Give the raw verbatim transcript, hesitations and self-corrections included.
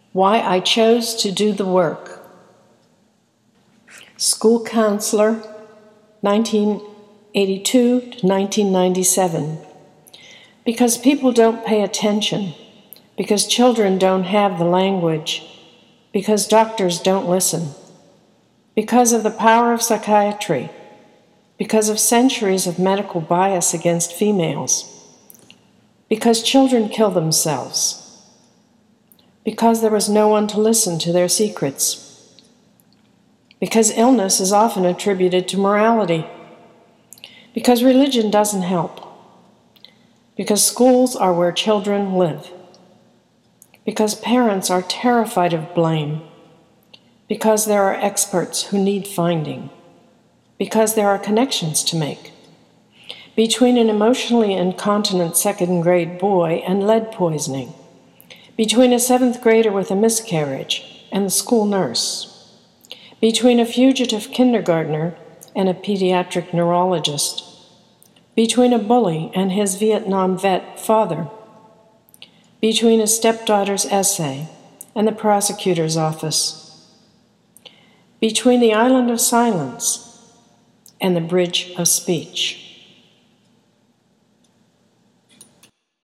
Why I chose to do the work. School counselor, nineteen eighty-two to nineteen ninety-seven. Because people don't pay attention, because children don't have the language, because doctors don't listen, because of the power of psychiatry, because of centuries of medical bias against females, because children kill themselves, because there was no one to listen to their secrets, because illness is often attributed to morality, because religion doesn't help, because schools are where children live, because parents are terrified of blame, because there are experts who need finding, because there are connections to make between an emotionally incontinent second-grade boy and lead poisoning, between a seventh grader with a miscarriage and the school nurse, between a fugitive kindergartner and a pediatric neurologist, between a bully and his Vietnam vet father, between a stepdaughter's essay and the prosecutor's office, between the island of silence and the bridge of speech.